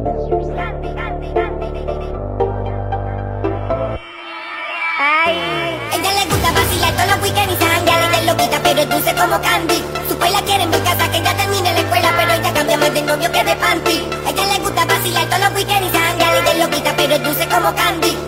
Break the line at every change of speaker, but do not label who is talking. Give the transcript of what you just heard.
Ella le gusta vacilar todos los weekends y se janguea y de loquita, pero es dulce como Candy. Su la quiere en mi casa, que ya termine la escuela, pero ella cambia más de novio que de panty. Ella le gusta vacilar todos los weekends y se janguea y de loquita, pero es dulce como Candy.